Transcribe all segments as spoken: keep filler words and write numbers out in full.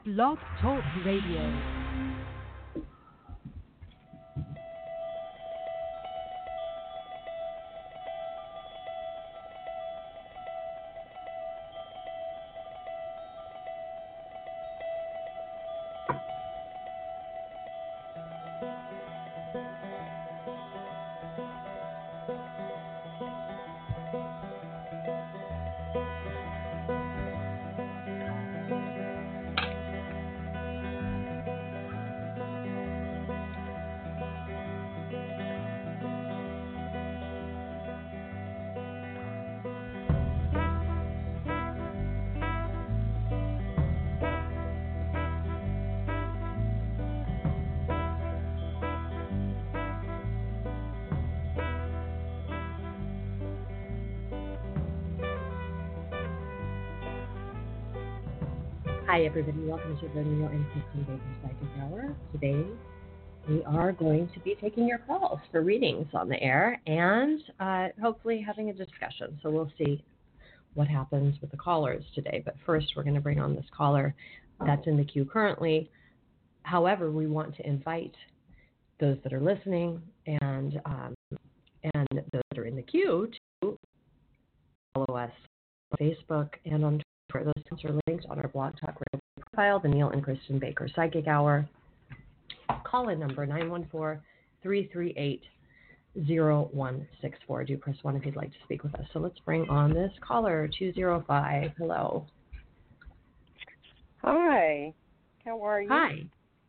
Blog Talk Radio. Hi, everybody. Welcome to the Neil and Kristen Baker Psychic Hour. Today, we are going to be taking your calls for readings on the air and uh, hopefully having a discussion. So we'll see what happens with the callers today. But first, we're going to bring on this caller that's in the queue currently. However, we want to invite those that are listening and um, and those that are in the queue to follow us on Facebook and on Twitter. Those things are linked on our Blog Talk Radio profile, the Neil and Kristen Baker Psychic Hour. Call-in number nine one four, three three eight, zero one six four. Do press one if you'd like to speak with us. So let's bring on this caller, two zero five. Hello. Hi. How are you? Hi.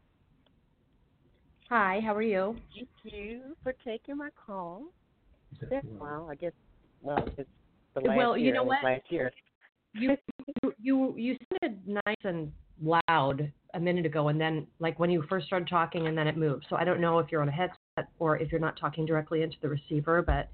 Hi, how are you? Thank you for taking my call. It's been a while, I guess. Well, it's the last well, year. you know what? Last year. You, you you sounded nice and loud a minute ago, and then like when you first started talking, and then it moved. So I don't know if you're on a headset or if you're not talking directly into the receiver, but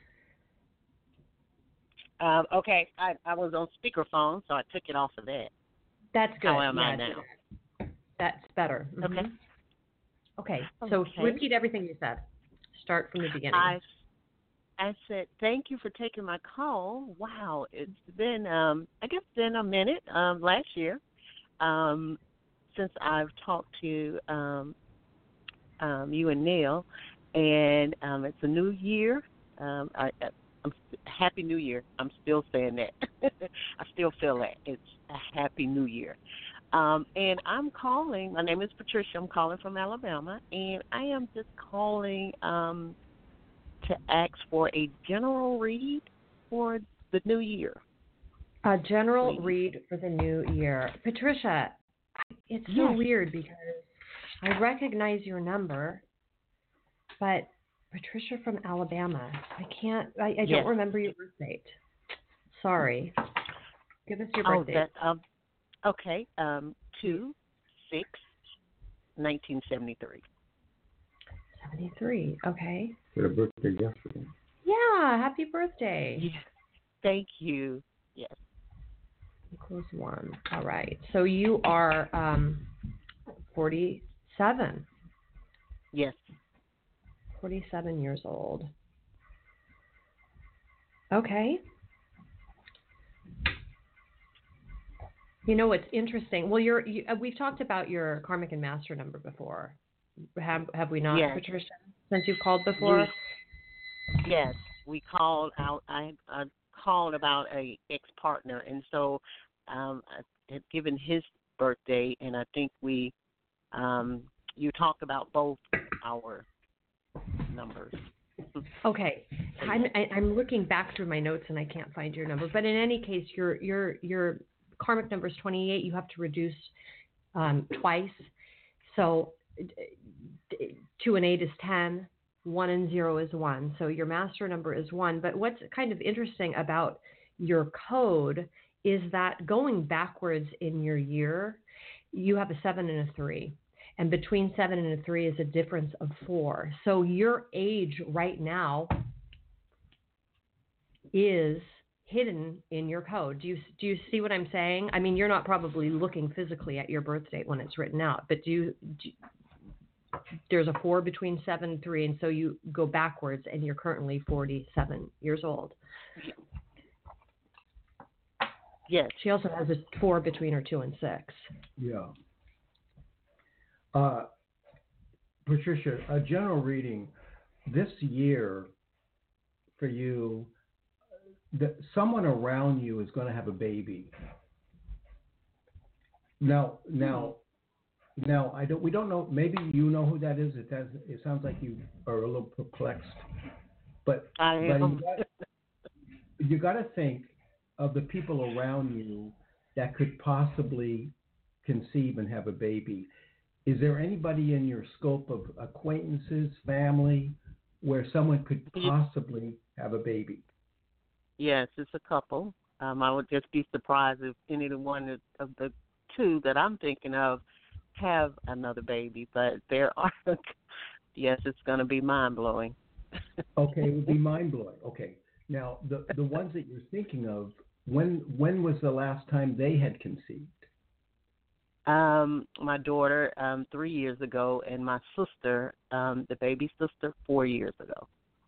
Um, okay, I, I was on speakerphone, so I took it off of that. that's good. How am yeah, I now? That's better. Mm-hmm. Okay. Okay. So Okay. repeat everything you said. Start from the beginning. I, I said, thank you for taking my call. Wow, it's been, um, I guess, been a minute um, last year um, since I've talked to um, um, you and Neil, and um, it's a new year. Um, I, I, I'm happy New Year. I'm still saying that. I still feel that it's a happy New Year. Um, and I'm calling. My name is Patricia. I'm calling from Alabama, and I am just calling um, to ask for a general read for the new year. A general Please. read for the new year. Patricia, it's so Yes. weird because I recognize your number, but Patricia from Alabama, I can't, I, I Yes. don't remember your birth date. Sorry. Give us your Oh, birth date. that um, okay. Um, two six nineteen seventy three. seventy-three, okay. Had a birthday yesterday. Yeah, happy birthday. Yes. Thank you. Yes. Equals one. All right. So you are um, forty-seven. Yes. forty-seven years old. Okay. You know, it's interesting. Well, you're, you, uh, we've talked about your karmic and master number before. Have have we not, Yes. Patricia? Since you've called before? We, yes. We called out. I, I called about a ex-partner, and so um, I had given his birthday, and I think we um, you talked about both our numbers. Okay. I'm I, I'm looking back through my notes and I can't find your number. But in any case, your your your karmic number is twenty-eight. You have to reduce um, twice. So two and eight is ten. One and zero is one. So your master number is one. But what's kind of interesting about your code is that going backwards in your year, you have a seven and a three. And between seven and a three is a difference of four. So your age right now is hidden in your code. Do you do you see what I'm saying? I mean, you're not probably looking physically at your birth date when it's written out, but do you, do, there's a four between seven and three, and so you go backwards, and you're currently forty-seven years old. Yes. She also has a four between her two and six. Yeah. Uh, Patricia, a general reading this year for you, that someone around you is going to have a baby. Now, now, now, I don't. We don't know. Maybe you know who that is. It does. It sounds like you are a little perplexed. But, I am. but you got to think of the people around you that could possibly conceive and have a baby. Is there anybody in your scope of acquaintances, family, where someone could possibly have a baby? Yes, it's a couple. Um, I would just be surprised if any of the one of the two that I'm thinking of have another baby. But there are, yes, it's going to be mind blowing. Okay, it would be mind blowing. Okay, now the the ones that you're thinking of, when when was the last time they had conceived? Um, my daughter, um, three years ago, and my sister, um, the baby sister, four years ago.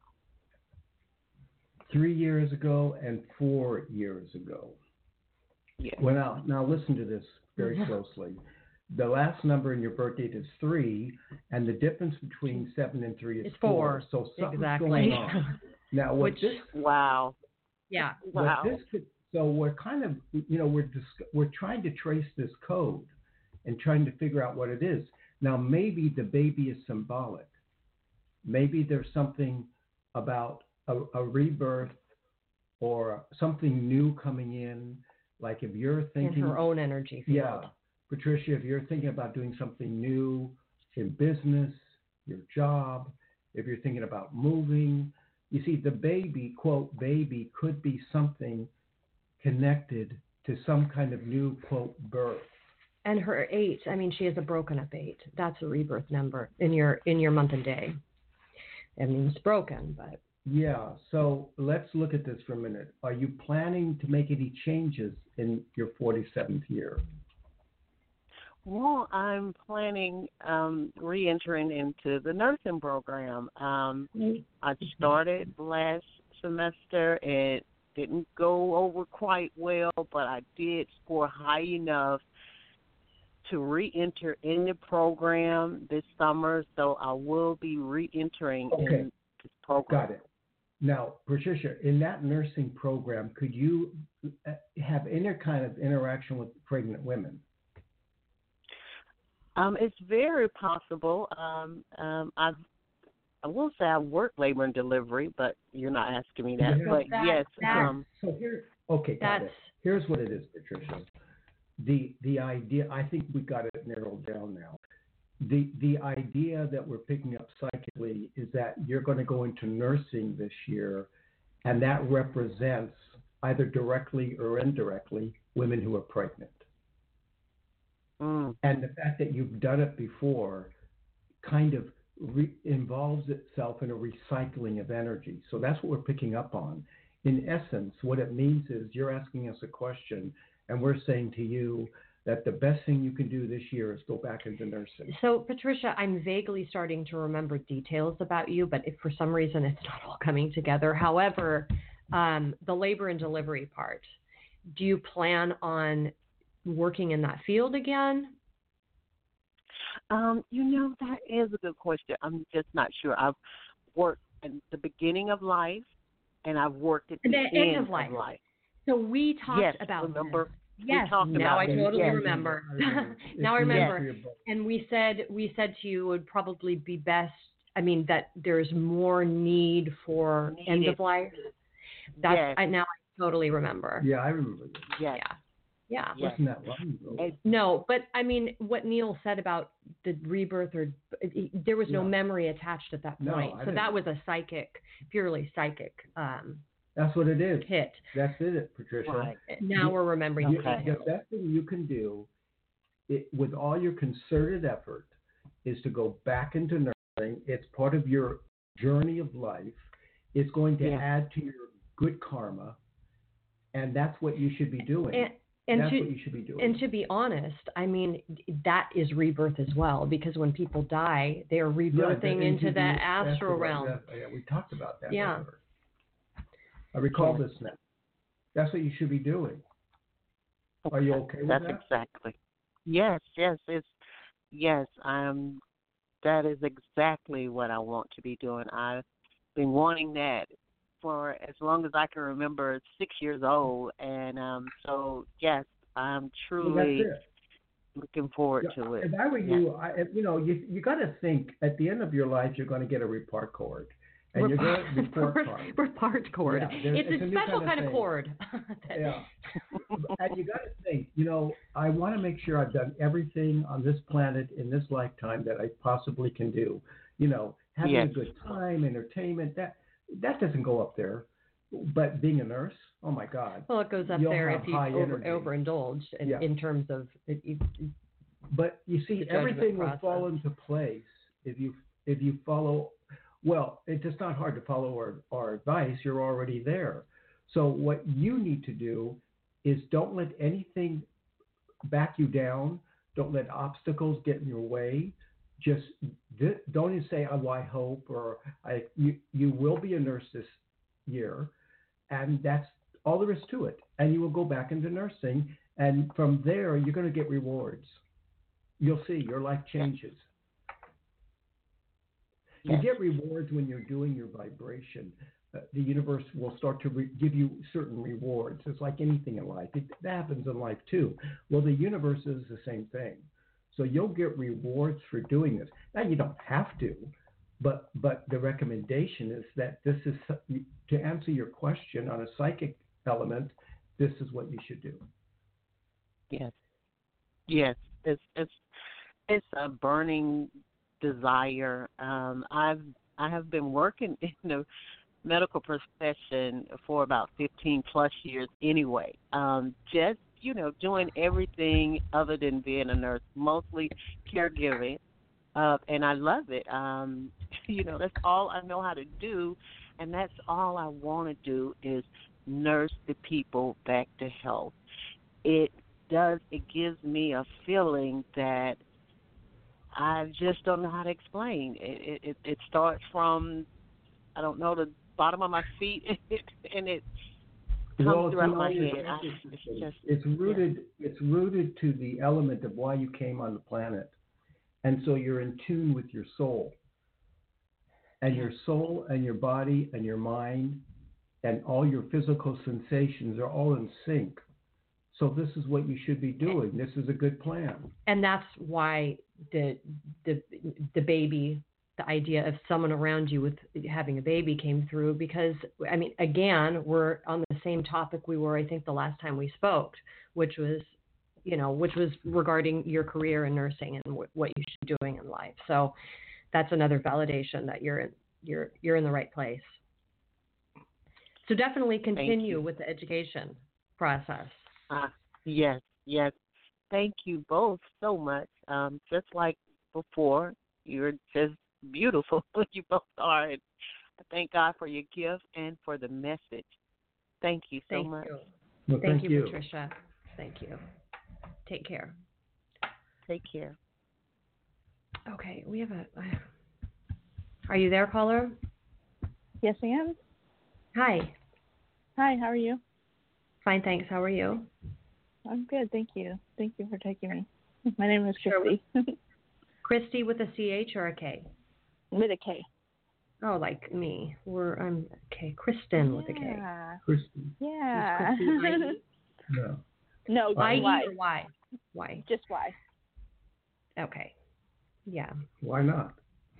Three years ago and four years ago. Yeah. Well, now, now listen to this very closely. The last number in your birth date is three, and the difference between seven and three is it's four. four. So something's exactly. going on. Now, what Which, this? Wow. Yeah. What Wow. this could, so we're kind of, you know, we're dis- we're trying to trace this code and trying to figure out what it is. Now, maybe the baby is symbolic. Maybe there's something about a, a rebirth or something new coming in. Like if you're thinking in her own energy field. Yeah, Patricia, if you're thinking about doing something new in business, your job, if you're thinking about moving, you see the baby, quote, baby could be something connected to some kind of new, quote, birth. And her eight, I mean, she has a broken up eight. That's a rebirth number in your in your month and day. I mean, it's broken, but. Yeah, so let's look at this for a minute. Are you planning to make any changes in your forty-seventh year? Well, I'm planning um, re-entering into the nursing program. Um, I started last semester and it didn't go over quite well, but I did score high enough to re-enter in the program this summer, so I will be re-entering Okay. in this program. Got it. Now, Patricia, in that nursing program, could you have any kind of interaction with pregnant women? Um, it's very possible. Um, um, I've, I will say I've worked labor and delivery, but you're not asking me that. Yeah. But that, yes. that, Um, so here, okay, got that's, it. Here's what it is, Patricia. The the idea, I think we got it narrowed down now. The the idea that we're picking up psychically is that you're going to go into nursing this year, and that represents either directly or indirectly women who are pregnant. mm, And the fact that you've done it before kind of re- involves itself in a recycling of energy. So that's what we're picking up on. In essence, what it means is you're asking us a question, and we're saying to you that the best thing you can do this year is go back into nursing. So, Patricia, I'm vaguely starting to remember details about you, but if for some reason it's not all coming together. However, um, the labor and delivery part, do you plan on working in that field again? um, you know, that is a good question. I'm just not sure. I've worked at the beginning of life, and I've worked at the, The end, end of life. of life. So we talked yes, about remember? this. Yes, we talked now about I it. totally yes. remember. I remember. Now I It's the remember. entry of both. And we said we said to you it would probably be best. I mean that there's more need for Needed. end of life. That's Yes. I, now I totally remember. Yeah, I remember that. Yes. Yeah. Yeah. Yes. Wasn't that long ago? It- no, but I mean, what Neil said about the rebirth, or there was no Yeah. memory attached at that No, point, I so didn't. that was a psychic, purely psychic um, That's what it is. hit. That's it, Patricia. Right. Now we're remembering. You- Okay. The best thing you can do, it, with all your concerted effort, is to go back into nursing. It's part of your journey of life. It's going to Yeah. add to your good karma, and that's what you should be doing. And, and that's to, what you should be doing. And to be honest, I mean, that is rebirth as well, because when people die, they are Yeah, rebirthing the- into the that's astral right. realm. Yeah, yeah, we talked about that. Yeah. earlier. I recall Yeah. this now. That's what you should be doing. Are you okay with That's that? exactly. Yes, yes. It's yes, I'm. That is exactly what I want to be doing. I've been wanting that for as long as I can remember, six years old, and um, so yes, I'm Well, that's truly it. looking forward Yeah, to it. if I were Yes, you, I, if- you know, you you got to think at the end of your life you're going to get a report card, and you're going to report card. report cord. Yeah, there- It's it's a a new special kind of kind of thing. cord. Yeah, and you got to think, you know, I want to make sure I've done everything on this planet in this lifetime that I possibly can do. You know, having yes, a good time, entertainment, that that doesn't go up there. But being a nurse, oh my God, Well, it goes up you'll there have if you high over, energy. overindulge in, Yeah. in terms of it, it, But you the see, judgment everything will process. fall into place if you if you follow. Well, it's just not hard to follow our, our advice. You're already there. So what you need to do is don't let anything back you down. Don't let obstacles get in your way. Just th- don't even say, "Oh, I hope," or "I." You you will be a nurse this year, and that's all there is to it. And you will go back into nursing, and from there you're going to get rewards. You'll see your life changes. You yes, get rewards when you're doing your vibration. Uh, the universe will start to re- give you certain rewards. It's like anything in life. It, that happens in life too. Well, the universe is the same thing. So you'll get rewards for doing this. Now you don't have to, but but the recommendation is that this is to answer your question on a psychic element. This is what you should do. yes, yes. It's it's it's a burning desire. Um, I've I have been working in the medical profession for about fifteen plus years anyway. Um, just, you know, doing everything other than being a nurse, mostly caregiving. Uh, and I love it. Um, you know, that's all I know how to do. And that's all I want to do is nurse the people back to health. It does, it gives me a feeling that I just don't know how to explain. It, it, it starts from, I don't know, the bottom of my feet, and it comes Well, it's throughout in my all your head. I, senses. it's just, It's rooted. It's rooted to the element of why you came on the planet, and so you're in tune with your soul, and yeah. your soul and your body and your mind and all your physical sensations are all in sync. So this is what you should be doing. This is a good plan. And that's why the the the baby, the idea of someone around you with having a baby came through, because I mean, again, we're on the same topic we were, I think, the last time we spoke, which was, you know, which was regarding your career in nursing and w- what you should be doing in life. So that's another validation that you're in, you're you're in the right place. So definitely continue with the education process. Uh, yes, yes. Thank you both so much. Um, just like before, you're just beautiful. You both are. And I thank God for your gift and for the message. Thank you so Thank much. you. Well, Thank, thank you, you. Patricia. Thank you. Take care. Take care. Okay, we have a. Are you there, caller? Yes, I am. Hi. Hi, how are you? Fine, thanks. How are you? I'm good, thank you. Thank you for taking me. My name is Sure. Christy. Christy with a C H or a K? With a K. Oh, like me. We're I'm okay. Kristen with a K. Yeah. Kristen. Yeah. Is Christy I E? No. No, just I E Y. or Y? Y. Just Y. Okay. Yeah. Why not?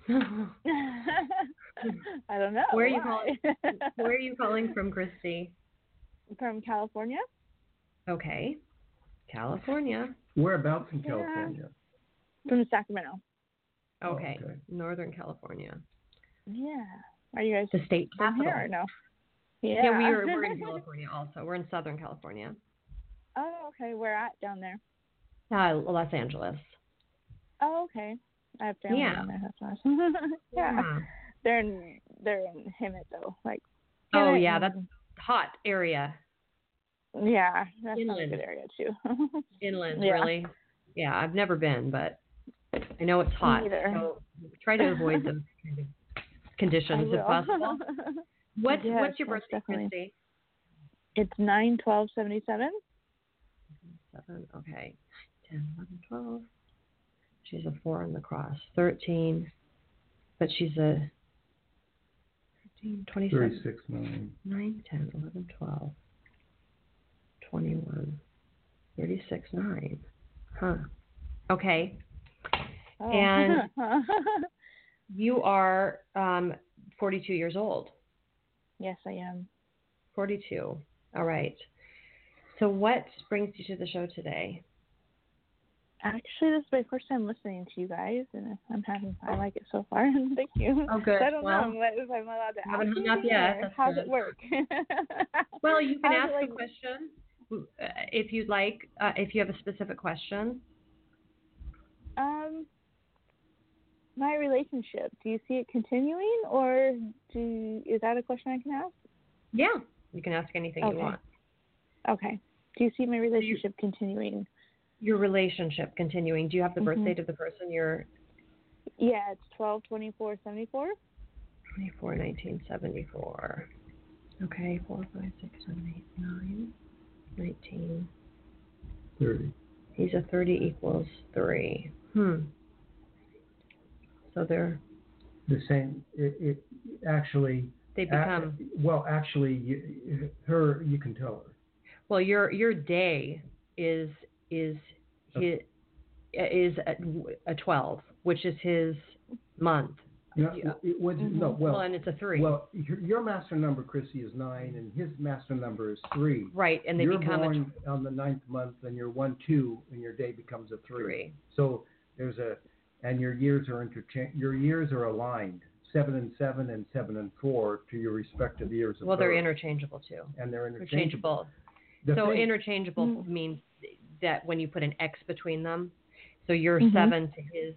I don't know. Where are you Why? calling? Where are you calling from, Christy? From California. Okay. California. Whereabouts in Yeah. California? From Sacramento. Okay. Oh, okay. Northern California. Yeah. Are you guys The state from capital. here or no? Yeah. Yeah, we are, we're in California also. We're in Southern California. Oh, okay. Where at down there? Uh, Los Angeles. Oh, okay. I have family Yeah. down there. That's nice. yeah. They're in they're in Hemet though. Like. Oh Hemet yeah, and- that's hot area. Yeah, that's not a Inland. good area too. Inland, Yeah. really. Yeah, I've never been, but I know it's hot. neither. So try to avoid those kind of I conditions if will. possible. What's Yes, what's your most birthday, definitely. Christy? It's nine twelve seventy seven. Seven. Okay. Ten, eleven, twelve. She's a four on the cross. thirteen, but she's a thirteen, twenty-seven, thirty-six, nine. nine, ten, eleven, twelve, twenty-one, thirty-six, nine. Huh. Okay. Oh. And you are um, forty-two years old. Yes, I am. forty-two. All right. So what brings you to the show today? Actually, this is my first time listening to you guys, and I'm having I like it so far. Thank you. Oh, good. So I don't well, know if I'm allowed to ask haven't hung up anything, yet. or That's how's good. it work? Well, you can How's ask it, like, a question uh, if you'd like, uh, if you have a specific question. Um, my relationship. Do you see it continuing, or do is that a question I can ask? Yeah, you can ask anything Okay. you want. Okay. Do you see my relationship continuing? Your relationship continuing. Do you have the birth Mhm. date of the person you're Yeah, it's twelve twenty-four seventy-four. twenty-four, nineteen seventy-four. Okay, four, five, six, seven, eight, nine, nineteen. thirty. He's a thirty equals three. Hmm. So they're The same. It, it actually. they become ac- well, actually, you, her. You can tell her. well. Your your day is is his, is a, a twelve, which is his month. No, Yeah. it was Mhm. no. Well, Well, and it's a three. well, your, your master number, Chrissy, is nine, and his master number is three. Right, and they you're become born on the ninth month, and you're one two, and your day becomes a a three. three. So there's a, and your years are interchange. Your years are aligned, seven and seven, and seven and four to your respective years of Well, they're birth. interchangeable too. and they're Interchangeable. interchangeable. The So thing- interchangeable Mm. means that when you put an X between them, so your Mhm. seven to his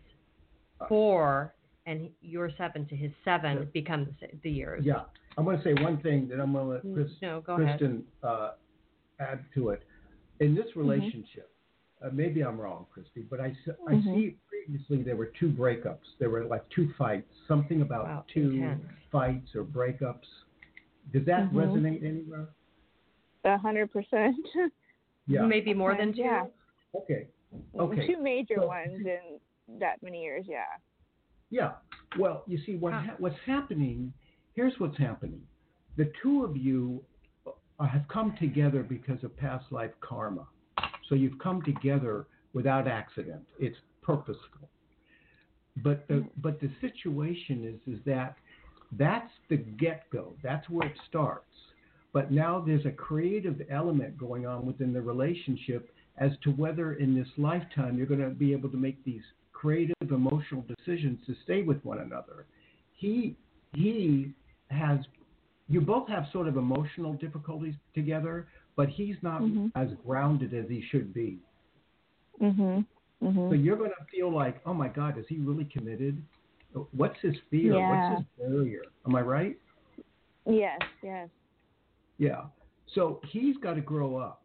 four and your seven to his seven Yeah. becomes the years. Yeah, I'm going to say one thing that I'm going to let Chris, No, go ahead. Kristen uh, add to it. In this relationship, uh, maybe I'm wrong, Christy, but I, s- I Mhm. see previously there were two breakups. There were like two fights, something about Wow, two intense. fights or breakups. Does that Mhm. resonate anywhere? A hundred percent. Yeah. Maybe more Okay, than two. yeah. Okay. Okay. Two major So- ones in that many years. Yeah. Yeah. Well, you see, what Huh. ha- what's happening, here's what's happening. The two of you uh, have come together because of past life karma. So you've come together without accident. It's purposeful. But the, but the situation is, is that that's the get-go. That's where it starts. But now there's a creative element going on within the relationship as to whether in this lifetime you're going to be able to make these creative emotional decisions to stay with one another. He he has you both have sort of emotional difficulties together, but he's not Mhm. as grounded as he should be. Mhm. So Mhm. you're going to feel like, oh my God, is he really committed? What's his fear? Yeah. What's his barrier? Am I right? Yes. Yes. Yeah. So he's got to grow up.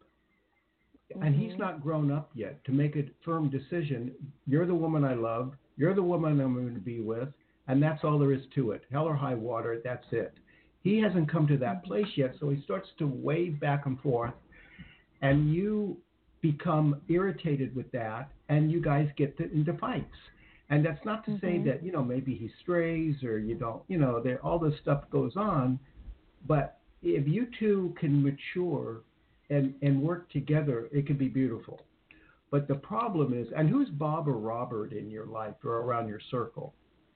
And he's Mhm. not grown up yet to make a firm decision. You're the woman I love. You're the woman I'm going to be with. And that's all there is to it. Hell or high water, that's it. He hasn't come to that place yet, so he starts to wave back and forth. And you become irritated with that, and you guys get to, into fights. And that's not to say Mhm. that, you know, maybe he strays or you don't, you know, there, all this stuff goes on. But if you two can mature and, and work together, it can be beautiful. But the problem is, and who's Bob or Robert in your life or around your circle?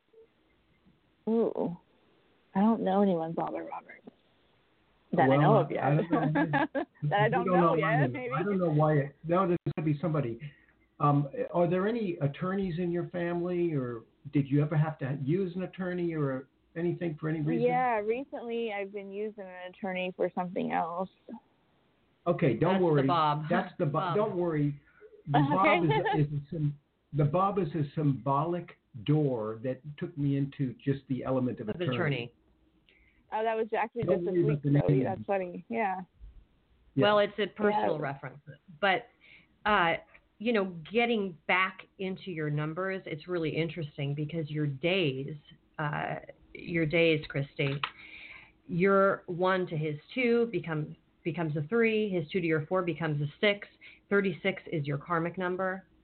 Ooh. I don't know anyone, Bob or Robert. That Well, I know of I yet. don't know. that I You don't, know, yet. either. Maybe. I don't know why. It, no, there's got to be somebody. Um, are there any attorneys in your family, or did you ever have to use an attorney or anything for any reason? Yeah. Recently, I've been using an attorney for something else. Okay, don't That's the worry. Bob. That's the Bob. Bob. Don't worry. The Bob is, Okay. is a, sym- the Bob is a symbolic door that took me into just the element of Of attorney. attorney. Oh, that was actually Don't just this worry week. about the So name. that's funny. Yeah. Yeah. Well, it's a personal Yeah. reference. But, uh, you know, getting back into your numbers, it's really interesting because your days, uh, your days, Christy, your one to his two becomes becomes a three, his two to your four becomes a six, thirty-six is your karmic number.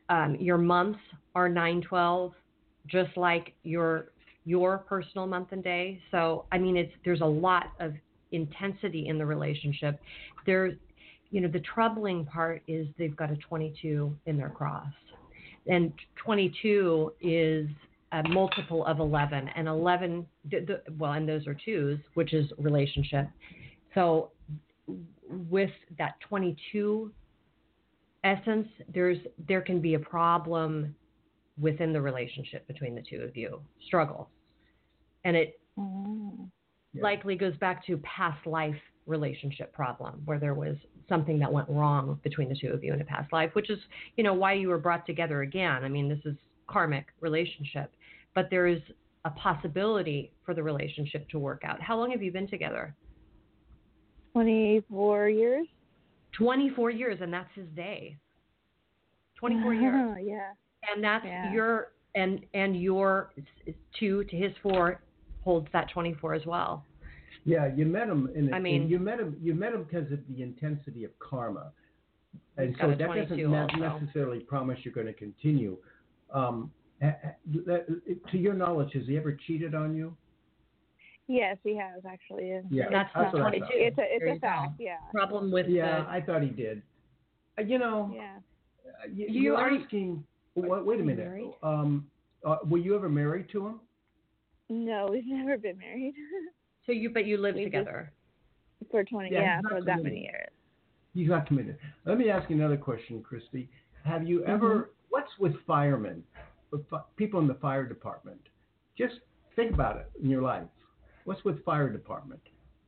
um, your months are nine twelve, just like your your personal month and day. So I mean, it's there's a lot of intensity in the relationship. There's, you know, the troubling part is they've got a twenty-two in their cross, and twenty-two is a multiple of eleven, and eleven, the, the, well, and those are twos, which is relationship. So with that twenty-two essence, there's there can be a problem within the relationship between the two of you, struggle, and it Mm. Yeah. likely goes back to past life relationship problem where there was something that went wrong between the two of you in a past life, which is, you know, why you were brought together again. I mean, this is karmic relationship, but there is a possibility for the relationship to work out. How long have you been together? twenty-four years. twenty-four years, and that's his day. twenty-four years. Yeah. And that's Yeah. your, and, and your two to his four holds that twenty-four as well. Yeah, you met him in. A, I mean- in- you met him. You met him because of the intensity of karma, and He's so got a that doesn't twenty-two ne- also. necessarily promise you're going to continue. Um, ha- ha- that- to your knowledge, has he ever cheated on you? Yes, he has actually. And Yeah, That's that's the what I twenty-two. thought. It's a it's There a you fact. go. Yeah. Problem with Yeah, the, I thought he did. Uh, you know, Yeah. uh, you, You you're are- asking. Wait, wait a Are you minute. married? Um, uh, were you ever married to him? No, we've never been married so you, but you live We just- together. for twenty. Yeah, Yeah, he's not for that committed. many years. He's not committed. Let me ask you another question, Christy. Have you ever? What's with firemen, with fi- people in the fire department? Just think about it in your life. What's with fire department?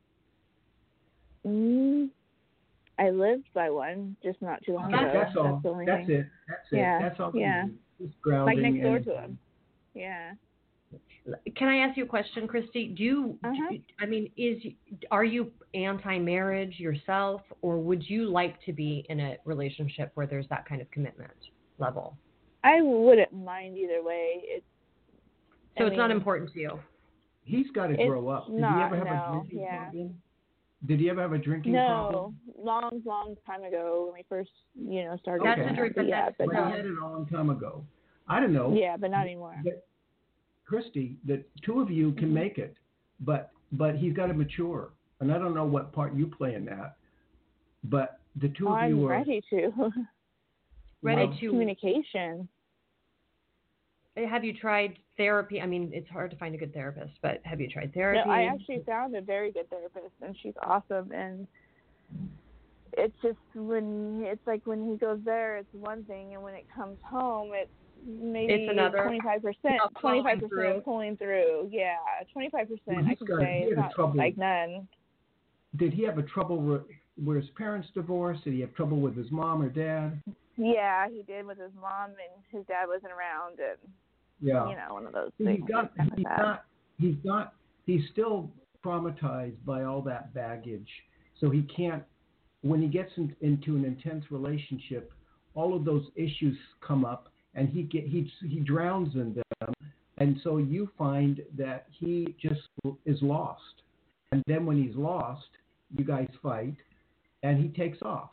Mm, I lived by one just not too long Okay, ago. that's all. the only That's thing. it. That's it. Yeah, That's all. we yeah. need. Just Like grounding. next door and- to him. Yeah. Can I ask you a question, Christy? Do you, Uh-huh. do, I mean, is are you anti-marriage yourself, or would you like to be in a relationship where there's that kind of commitment level? I wouldn't mind either way. It's So I it's not mean, important to you. He's got to It's grow up. Did he not, ever have no, a drinking yeah. problem? Did he ever have a drinking problem? No, long, long time ago when we first, you know, started. That's going a drink, out, but yeah, that's- but Well, not. he had it a long time ago. I don't know. Yeah, but not anymore. But, Christy, the two of you can Mhm. make it, but but he's got to mature, and I don't know what part you play in that, but the two Oh, of you I'm are ready to. Ready well, to? Communication. Have you tried therapy? I mean, it's hard to find a good therapist, but have you tried therapy? No, I actually found a very good therapist, and she's awesome. And it's just when it's like when he goes there, it's one thing, and when it comes home, it's maybe It's another. twenty-five percent. Not following Twenty-five through. percent pulling through. Yeah, twenty-five Well, percent. I he's can got- say he it's had not trouble. like none. Did he have a trouble? With, were his parents divorced? Did he have trouble with his mom or dad? Yeah, he did with his mom, and his dad wasn't around, and Yeah. you know, one of those See, things. he's got, Kind of he's sad. got, he's got, he's still traumatized by all that baggage. So he can't, when he gets in, into an intense relationship, all of those issues come up, and he get he he drowns in them, and so you find that he just is lost, and then when he's lost, you guys fight, and he takes off.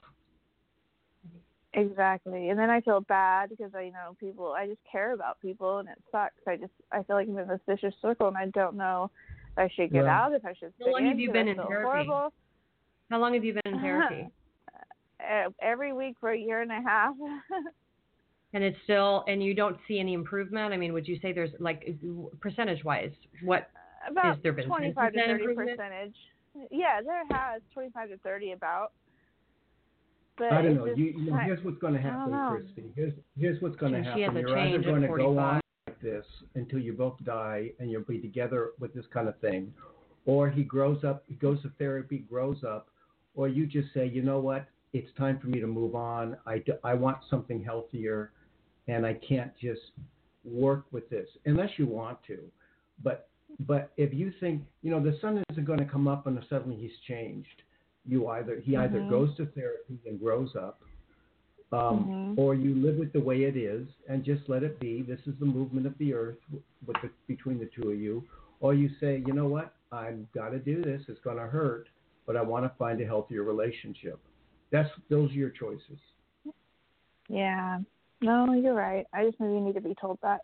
Exactly. And then I feel bad because I you know people I just care about people and it sucks. I just I feel like I'm in this vicious circle and I don't know if I should get Yeah. out, if I should How stay long in, have you because been I in feel therapy? horrible. How long have you been in therapy? Uh, Every week for a year and a half. And it's still, and you don't see any improvement? I mean, would you say there's like percentage-wise, what? About Has there been twenty-five to ten percent thirty improvement? percentage. Yeah, there has twenty-five to thirty about. But I don't it's know. just, You, you know, I- here's what's going to I don't happen, know. Christy. Here's here's what's going to So she happen. has a You're either change at going to go forty-five. on like this until you both die, and you'll be together with this kind of thing, or he grows up, he goes to therapy, grows up, or you just say, you know what, it's time for me to move on. I, d- I want something healthier, and I can't just work with this unless you want to. But but if you think, you know, the sun isn't going to come up and suddenly he's changed. You either he either Mhm. goes to therapy and grows up, um, Mhm. or you live with the way it is and just let it be. This is the movement of the earth with the, between the two of you. Or you say, you know what, I've got to do this. It's going to hurt, but I want to find a healthier relationship. That's those are your choices. Yeah. No, you're right. I just maybe need to be told that.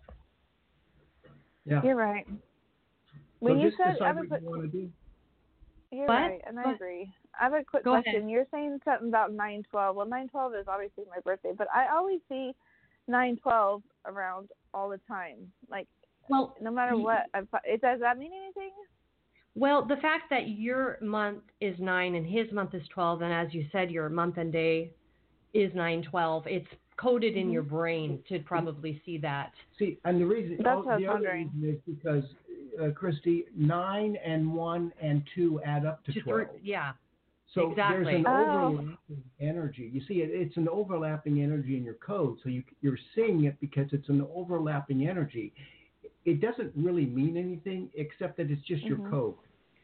Yeah. You're right. So When you just said, I decide have a what quick, you want to do. you're What? right, and I What? agree. I have a quick Go question. ahead. You're saying something about nine twelve. Well, nine twelve is obviously my birthday, but I always see nine twelve around all the time. Like, Well, no matter what. I, it, does that mean anything? Well, the fact that your month is nine and his month is twelve, and as you said, your month and day is nine twelve, it's coded in Mhm. your brain to probably see that. See, and the reason, That's oh, what I was the other wondering. reason is because, uh, Christy, nine and one and two add up to To twelve. thr- yeah. So Exactly. there's an Oh. overlapping energy. You see, it, it's an overlapping energy in your code. So you, you're seeing it because it's an overlapping energy. It doesn't really mean anything except that it's just Mhm. your code.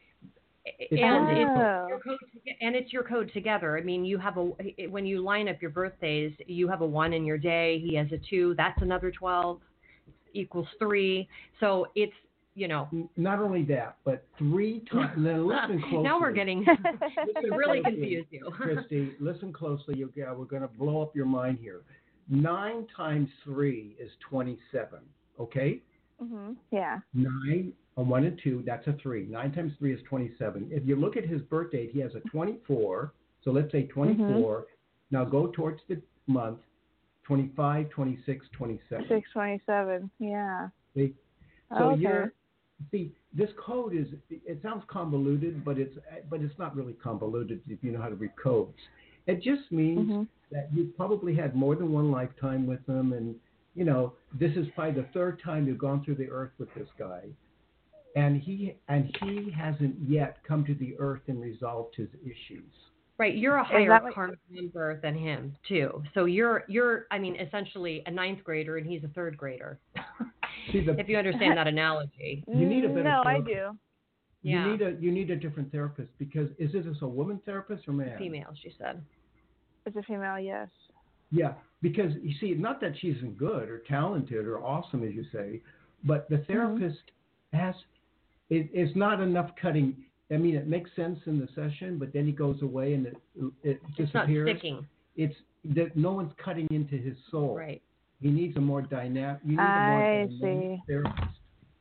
It's And called your it's code. your code, to- and it's your code together. I mean, you have a when you line up your birthdays, you have a one in your day. He has a two. That's another twelve, equals three. So it's you know. N- Not only that, but three times. Now listen closely. Now we're getting Listen really closely, confuse you. Christy, listen closely. You, yeah, we're going to blow up your mind here. Nine times three is twenty-seven. Okay. Mhm. Yeah. Nine, a one and two, that's a three. Nine times three is twenty-seven. If you look at his birth date, he has a twenty-four. So let's say twenty-four. Mm-hmm. Now go towards the month, twenty-five, twenty-six, twenty-seven. Six twenty-seven. Yeah. See? So Okay. you're, see, this code is, it sounds convoluted, but it's, but it's not really convoluted if you know how to read codes. It just means Mhm. that you've probably had more than one lifetime with them, and you know, this is probably the third time you've gone through the earth with this guy, and he and he hasn't yet come to the earth and resolved his issues. Right, you're a Is higher that what- karmic member than him too. So you're you're I mean essentially a ninth grader and he's a third grader. See, the, If you understand that analogy. You need a better No, I therapist. do. Yeah. you need a you need a different therapist, because is this a woman therapist or man? Female, she said. It's a female, yes. Yeah, because you see, not that she isn't good or talented or awesome, as you say, but the therapist has, it, it's not enough cutting. I mean, it makes sense in the session, but then he goes away and it it It's not disappears. sticking. It's that no one's cutting into his soul. Right. He needs a more dynamic. You need a I more dynamic see. therapist.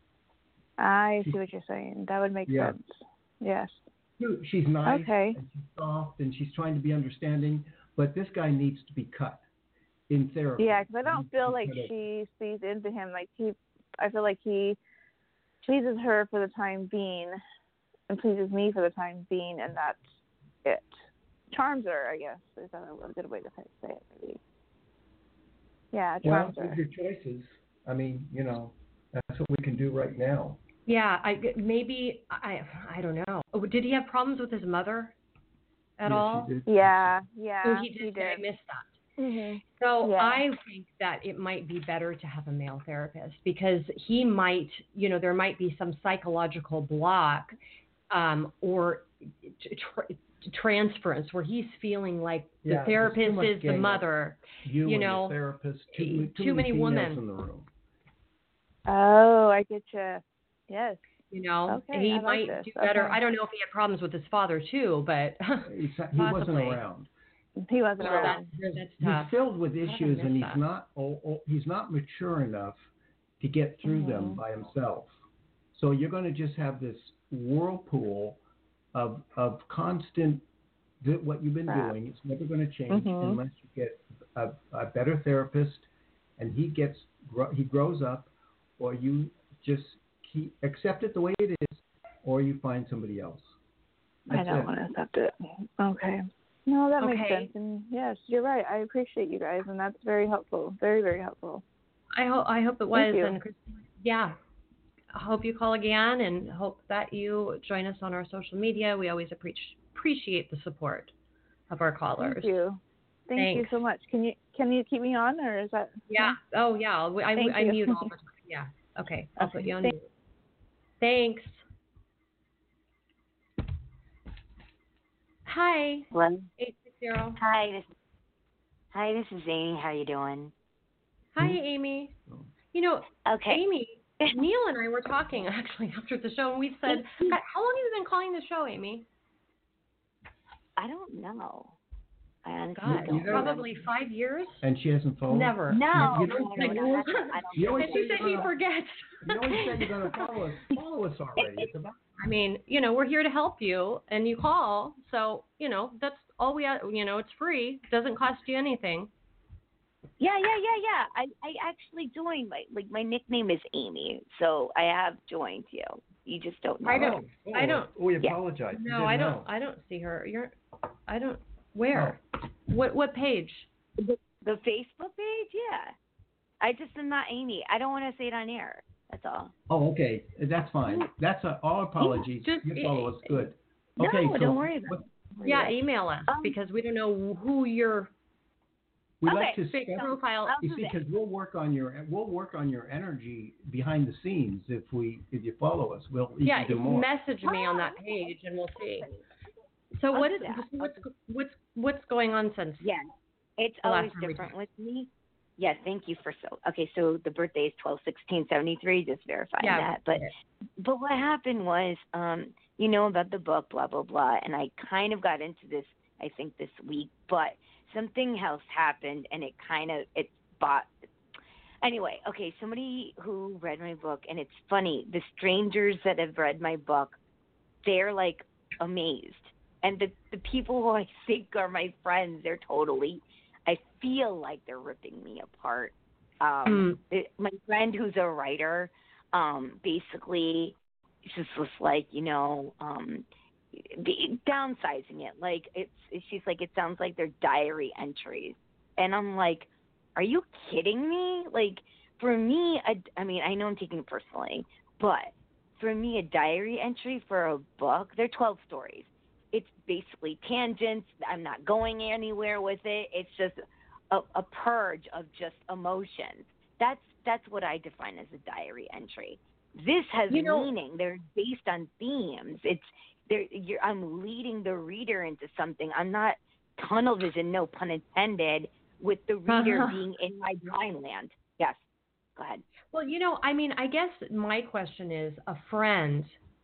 I see what you're saying. That would make Yeah. sense. Yes. Too. She's nice Okay. and she's soft and she's trying to be understanding, but this guy needs to be cut in therapy. Yeah, because I He don't needs to feel be like cut open. she sees into him. Like he, I feel like he pleases her for the time being, and pleases me for the time being, and that's it. Charms her, I guess. Is that a good way to say it? Maybe. Yeah, Well, charms her. with your choices, I mean, you know, that's what we can do right now. Yeah, I maybe I I don't know. Oh, did he have problems with his mother at Yes, all? you did. Yeah, yeah. Oh, he did. I missed that. Mm-hmm. So Yeah. I think that it might be better to have a male therapist because he might, you know, there might be some psychological block um, or t- tr- transference where he's feeling like the Yeah, there's too therapist much is the gang up. mother. You, you and know, the therapist, too, too, too many, many females women. in the room. Oh, I get you. Yes. You know, Okay, he I like might this. do better. Okay. I don't know if he had problems with his father too, but He's not- he wasn't Possibly. around. He wasn't well, around. that's, that's He's tough. filled with How did I issues, miss and he's that? not. Oh, oh, he's not mature enough to get through them Mhm. by himself. So you're going to just have this whirlpool of of constant. th- What you've been Crap. doing, it's never going to change Mhm. unless you get a, a better therapist, and he gets gro- he grows up, or you just keep accept it the way it is, or you find somebody else. I That's don't it. want to accept it. Okay. No, that makes Okay. sense. And yes, you're right. I appreciate you guys, and that's very helpful. Very, very helpful. I hope I hope it was. Thank you. And Christine, yeah, I hope you call again, and hope that you join us on our social media. We always appreciate appreciate the support of our callers. Thank you. Thank you Thanks. so much. Can you can you keep me on, or is that? Yeah. Oh, yeah. I'll- I, Thank I you. mute all the time. Yeah. Okay. I'll Okay. put you on Thank- mute. Thanks. Hi. Hello. Eight six zero. Hi. This. Hi. This is Amy. How you doing? Hi, Hmm? Amy. You know, Okay. Amy, Neil and I were talking actually after the show, and we said, "God, how long have you been calling the show, Amy?" I don't know. I honestly God, don't. You know- probably five years. And she hasn't followed? Never. No, You- you no, don't no, think- no, that's, I don't. You always And say she said you're he gonna- forgets. You always say you're going to follow us. Follow us already. It's about. I mean, you know, we're here to help you, and you call, so you know that's all we. You know, it's free. Doesn't cost you anything. Yeah, yeah, yeah, yeah. I, I actually joined. My like my nickname is Amy, so I have joined you. You just don't know. I don't. Oh, I don't. We Yeah. apologize. We No, didn't I don't. know. I don't see her. You're. I don't. Where? What? What page? The, the Facebook page, yeah. I just am not Amy. I don't want to say it on air. That's all. Oh, okay. That's fine. That's a, all apologies. Just- you follow us. Good. No, Okay. so don't worry about what- it. Yeah, email us Um, because we don't know who your We Okay, like to fake schedule- profile. I'll You do see, that. because we'll work on your we'll work on your energy behind the scenes if we if you follow us. We'll even Yeah, do more. message me on that page and we'll see. So I'll what's do that. what's what's what's going on since? Yeah, it's The last always time we different with me. Yeah, thank you for so. Okay, so the birthday is twelve sixteen seventy three. Just verifying Yeah, that. But but what happened was, um, you know about the book, blah blah blah, and I kind of got into this. I think this week, but something else happened, and it kind of it bought. Anyway, okay, somebody who read my book, and it's funny. The strangers that have read my book, they're like amazed, and the the people who I think are my friends, they're totally. I feel like they're ripping me apart. Um, it, my friend who's a writer, um, basically, just was like, you know, um, be, downsizing it. Like it's, she's like, it sounds like they're diary entries, and I'm like, are you kidding me? Like for me, I, I mean, I know I'm taking it personally, but for me, a diary entry for a book, they're twelve stories. It's basically tangents. I'm not going anywhere with it. It's just a, a purge of just emotions. That's that's what I define as a diary entry. This has You know- meaning. They're based on themes. It's they're, you're, I'm leading the reader into something. I'm not tunnel vision, no pun intended, with the reader Uh-huh. being in my dreamland. Yes, go ahead. Well, you know, I mean, I guess my question is a friend.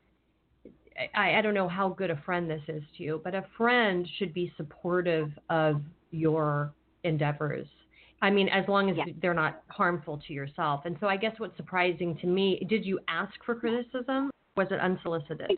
I, I don't know how good a friend this is to you, but a friend should be supportive of your endeavors. I mean, as long as Yeah. they're not harmful to yourself. And so I guess what's surprising to me, did you ask for criticism? Was it unsolicited?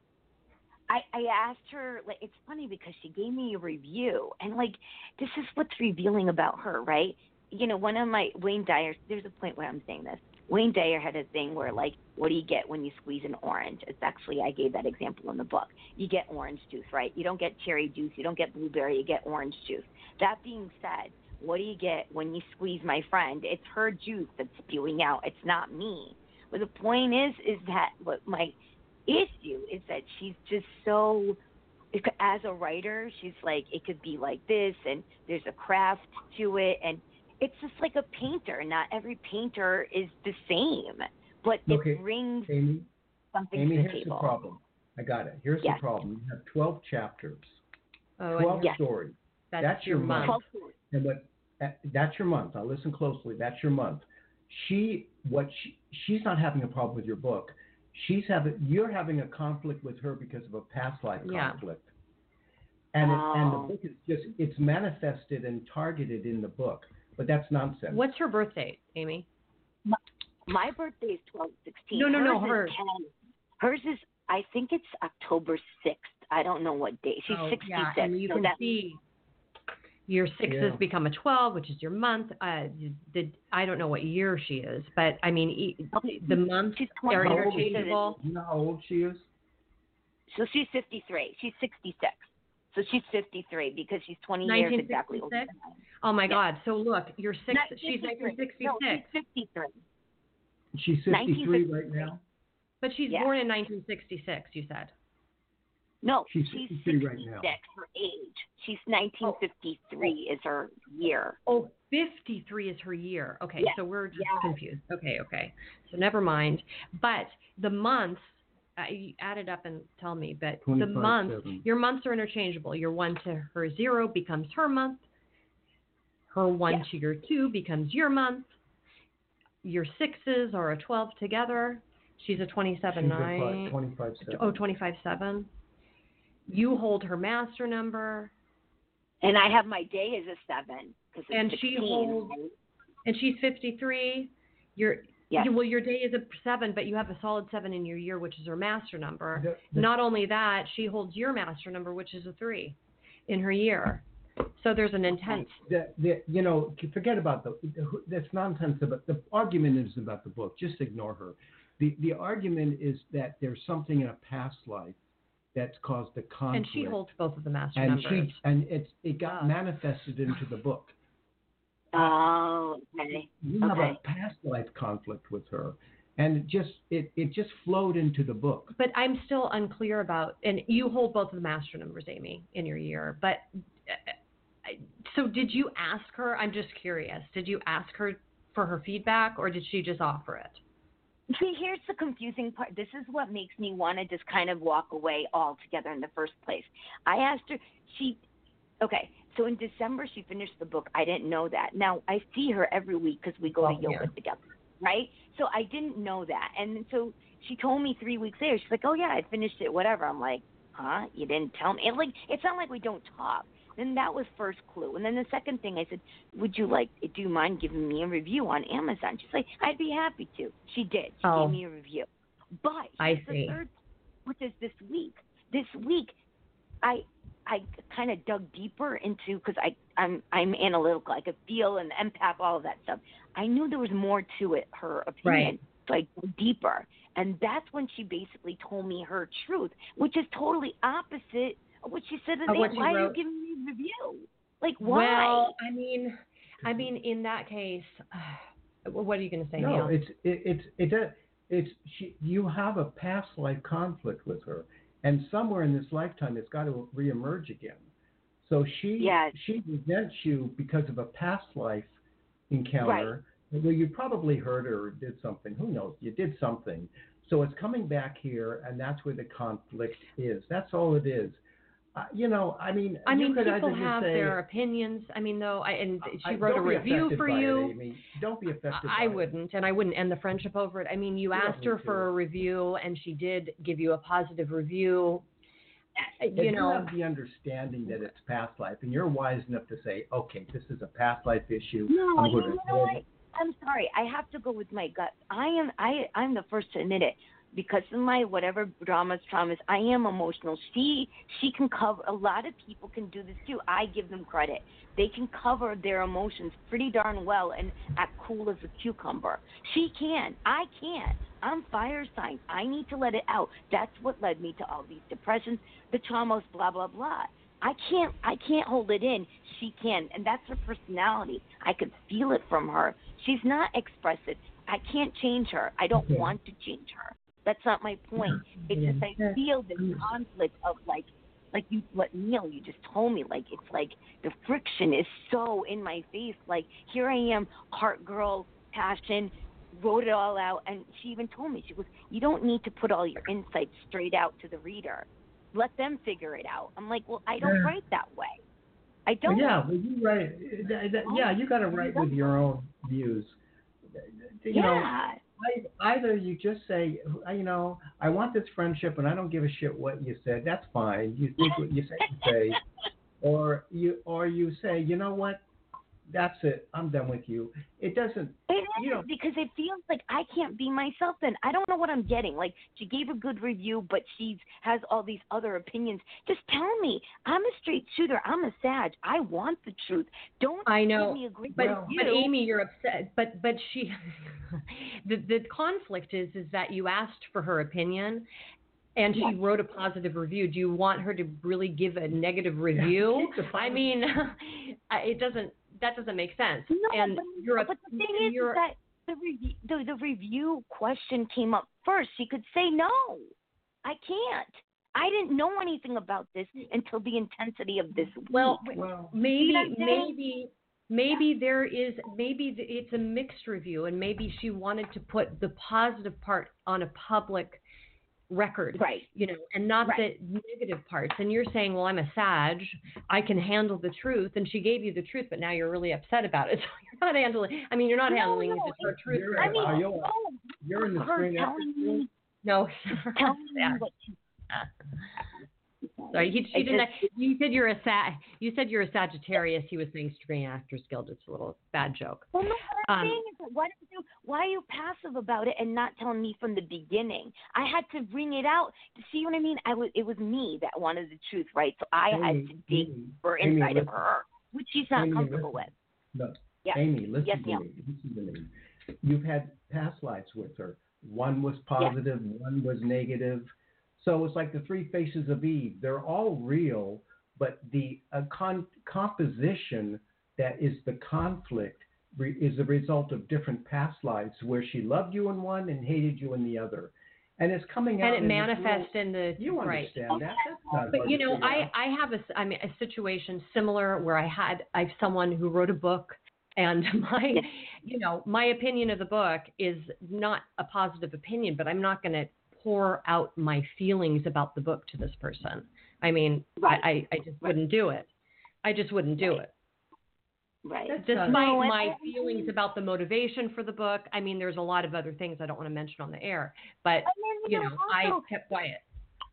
I, I asked her, like, it's funny because she gave me a review, and, like, this is what's revealing about her, right? You know, one of my, Wayne Dyer, there's a point where I'm saying this. Wayne Dyer had a thing where, like, what do you get when you squeeze an orange? It's actually, I gave that example in the book. You get orange juice, right? You don't get cherry juice. You don't get blueberry. You get orange juice. That being said, what do you get when you squeeze my friend? It's her juice that's spewing out. It's not me. But the point is, is that what my issue is that she's just so, as a writer, she's like, it could be like this, and there's a craft to it, and it's just like a painter. Not every painter is the same, but Okay, it brings Amy, something Amy, to the here's table. the problem. I got it. Here's Yes. the problem. You have twelve chapters, Oh, twelve and Yes. stories. that's, that's your your month. month. twelve And but uh, that's your month. Now listen closely. That's your month. She what she, she's not having a problem with your book. She's having you're having a conflict with her because of a past life Yeah. conflict. And it, and the Oh. book is just it's manifested and targeted in the book, but that's nonsense. What's her birth date, Amy? My birthday is twelve sixteen. No, no, no, hers. hers. Is ten. Hers is, I think it's October sixth. I don't know what date. She's Oh, sixty-six. yeah, and you so can that, see your sixes Yeah. become a twelve, which is your month. Uh, the, I don't know what year she is, but I mean, e- the months she's are twenty. How old is she? interchangeable. You know how old she is? So she's fifty-three. She's sixty-six. So she's fifty-three because she's twenty years exactly older than nineteen sixty-six? I am. Oh my Yeah. God! So look, you're six. Not She's fifty-three. nineteen No, sixty-six, she's fifty-three. She's fifty-three right nineteen now. but she's Yeah. born in nineteen sixty-six. You said. No, She's she's fifty-three right now. sixty-six. Her age. She's nineteen fifty-three is her year. Oh, fifty-three is her year. Okay, Yeah. so we're just Yeah. confused. Okay, okay. So never mind. But the months, uh, you add it up and tell me, but the twenty-five months, seven. your months are interchangeable. Your one to her zero becomes her month. Her one Yeah. to your two becomes your month. Your sixes are a twelve together. She's a twenty-seven She's a nine. twenty-five seven. Oh, twenty-five seven. You hold her master number. And I have my day as a seven. Cause it's and sixteen, she holds, right? and she's fifty-three. You're, Yes. you, well, your day is a seven, but you have a solid seven in your year, which is her master number. The- the- Not only that, she holds your master number, which is a three in her year. So there's an intense. The, the, you know, forget about the, the that's nonsense. About the argument is about the book. Just ignore her. The the argument is that there's something in a past life that's caused the conflict. And she holds both of the master and numbers. she and it's it got Yeah. manifested into the book. Oh, okay. You have Okay. a past life conflict with her, and it just it it just flowed into the book. But I'm still unclear about, and you hold both of the master numbers, Amy, in your year. But uh, I- so did you ask her? I'm just curious. Did you ask her for her feedback, or did she just offer it? See, here's the confusing part. This is what makes me want to just kind of walk away altogether in the first place. I asked her, she, okay, so in December she finished the book. I didn't know that. Now, I see her every week because we go to Oh, yoga yeah. together, right? So I didn't know that. And so she told me three weeks later, she's like, oh, yeah, I finished it, whatever. I'm like, huh? You didn't tell me? And like, it's not like we don't talk. Then that was first clue. And then the second thing I said, would you like, do you mind giving me a review on Amazon? She's like, I'd be happy to. She did. She Oh. gave me a review. But I here's see. the third, which is this week. This week, I I kind of dug deeper into, because I I'm I'm analytical. I could feel and empath, all of that stuff. I knew there was more to it, her opinion. Right. So I dug deeper, and that's when she basically told me her truth, which is totally opposite of what she said in Of the what you why are you wrote. giving me a review? Like, why? Well, I mean, I mean, in that case, uh, what are you going to say, No, Neil? it's it, it's it does it's she, you have a past life conflict with her, and somewhere in this lifetime it's got to reemerge again. So she Yes. she resents you because of a past life encounter. Well, you probably hurt her or did something. Who knows? You did something. So it's coming back here, and that's where the conflict is. That's all it is. Uh, you know, I mean, I you mean, could people either just have say, their opinions. I mean, though, I, and she I- wrote a don't be review affected for by it, you. Amy. Don't be affected I by wouldn't, and I wouldn't end the friendship over it. I mean, you You don't asked her need for to. a review, and she did give you a positive review. Uh, If You you know, have the understanding that it's past life, and you're wise enough to say, okay, this is a past life issue. No, I'm you going know what? I'm sorry. I have to go with my gut. I am. I. I'm the first to admit it. Because of my whatever dramas, traumas, I am emotional. She she can cover. A lot of people can do this too. I give them credit. They can cover their emotions pretty darn well and act cool as a cucumber. She can. I can't. I'm fire sign. I need to let it out. That's what led me to all these depressions, the traumas, blah blah blah. I can't. I can't hold it in. She can, and that's her personality. I could feel it from her. She's not expressive. I can't change her. I don't Okay. want to change her. That's not my point. It's just I Yeah. feel this conflict of like, like you, what Neil, you just told me. Like it's like the friction is so in my face. Like here I am, heart girl, passion, wrote it all out, and she even told me, she goes, you don't need to put all your insights straight out to the reader. Let them figure it out. I'm like, well, I don't Yeah. write that way. I Well, don't. yeah, well, you write. that- that- Yeah, you got to write with your own views. You know, yeah. I, either you just say, you know, I want this friendship, and I don't give a shit what you said. That's fine. You think what you say, you say, or you, or you say, you know what, that's it. I'm done with you. It doesn't. It is, You know- because it feels like I can't be myself then. I don't know what I'm getting. Like, she gave a good review, but she has all these other opinions. Just tell me. I'm a straight shooter. I'm a Sag. I want the truth. Don't I know, give me a great but Well- but review. Amy, you're upset. But but she, the the conflict is is that you asked for her opinion, and she Yes. wrote a positive review. Do you want her to really give a negative review? keep the I positive- mean, I- it doesn't. That doesn't make sense. No, and but, you're a, but the thing and is, you're, is that the, review, the, the review question came up first. She could say no. I can't. I didn't know anything about this until the intensity of this week. well, Well, maybe what I'm saying? maybe maybe there is maybe th- it's a mixed review, and maybe she wanted to put the positive part on a public record, right. you know, and not Right. the negative parts. And you're saying, well, I'm a Sag, I can handle the truth, and she gave you the truth, but now you're really upset about it. So you're not handling. I mean, you're not No, handling no, it. It's her it's- truth. you're very I mean, Are well. you- oh, you're in the her screen telling me, No, telling yeah. me what she Sorry, he, she I didn't. just- You said you're a Sa- You said you're a Sagittarius. He was saying Screen Actors Guild. It's a little bad joke. Well, no, what I'm Um, saying is, why don't you? Why are you passive about it and not telling me from the beginning? I had to bring it out. See what I mean? I was. It was me that wanted the truth, right? So I Amy, had to dig Amy, her Amy, inside of listen. her, which she's not Amy, comfortable listen. with. No, Yeah. Amy, listen Yes, to ma'am. me. Listen to me. You've had past lives with her. One was positive, one was negative. So it's like the three faces of Eve. They're all real, but the uh, con- composition that is the conflict re- is the result of different past lives where she loved you in one and hated you in the other. And it's coming out. and it in this manifests real- in the You right. understand that? That's not But hard you to know, figure I, out. I have a, s- I mean, a situation similar where I had I have someone who wrote a book, and my, you know, my opinion of the book is not a positive opinion, but I'm not going to pour out my feelings about the book to this person. I mean, Right. I, I, I just Right. wouldn't do it. I just wouldn't do Right. it. Right. That's Despite not- No, and- my feelings about the motivation for the book, I mean, there's a lot of other things I don't want to mention on the air, but And then, you you know, know, I also, kept quiet.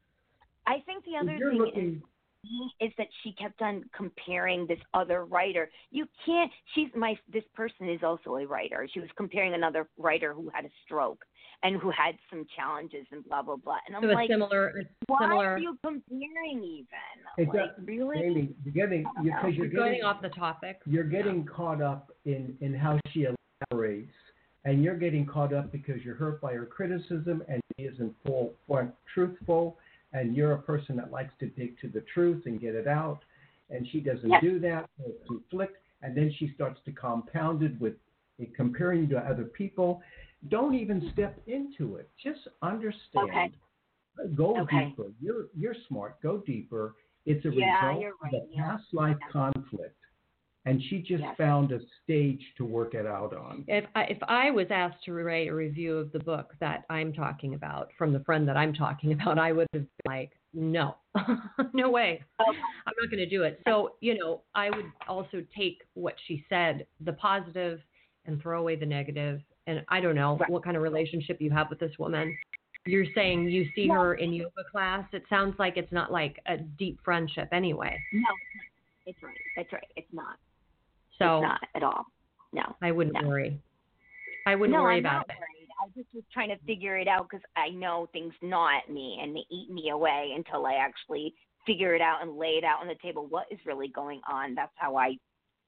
I think the other If you're thing looking, is is that she kept on comparing this other writer. You can't. She's my. This person is also a writer. She was comparing another writer who had a stroke and who had some challenges and blah blah blah. And I'm So a like, similar, a why similar. are you comparing even? It's Like, a- really? Amy, you're getting because You're you're going getting off the topic. you're getting caught up in, in how she elaborates, and you're getting caught up because you're hurt by her criticism and she isn't full, full truthful, and you're a person that likes to dig to the truth and get it out, and she doesn't Yes. do that, so it's conflict, and then she starts to compound it with it comparing you to other people. Don't even step into it. Just understand. Okay. Go Okay. deeper. You're you're smart. Go deeper. It's a Yeah, result you're right, of a Neil. past life conflict. And she just Yes. found a stage to work it out on. If I, if I was asked to write a review of the book that I'm talking about from the friend that I'm talking about, I would have been like, no, no way. Okay. I'm not going to do it. So, you know, I would also take what she said, the positive, and throw away the negative. And I don't know Right. what kind of relationship you have with this woman. You're saying you see her in yoga class. It sounds like it's not like a deep friendship anyway. No, it's right. It's right. It's not. So It's not at all. No. I wouldn't No. worry. I wouldn't no, worry I'm about not it. worried. I just was trying to figure it out because I know things gnaw at me and they eat me away until I actually figure it out and lay it out on the table. What is really going on? That's how I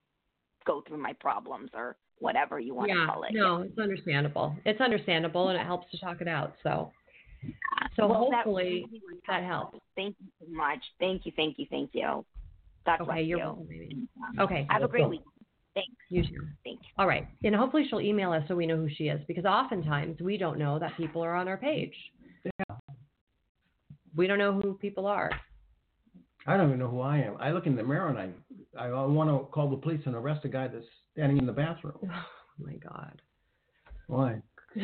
go through my problems or whatever you want Yeah, to call it. no, it's understandable. It's understandable, and it helps to talk it out. So, so Well, that hopefully really was that helpful. helps. Thank you so much. Thank you, thank you, thank you. God bless Okay, you're you. welcome, baby. Okay, Have a great welcome. week. Thanks. you too. Thanks. All right, and hopefully she'll email us so we know who she is, because oftentimes we don't know that people are on our page. Yeah. We don't know who people are. I don't even know who I am. I look in the mirror and I I want to call the police and arrest a guy that's standing in the bathroom. Oh my God. Why?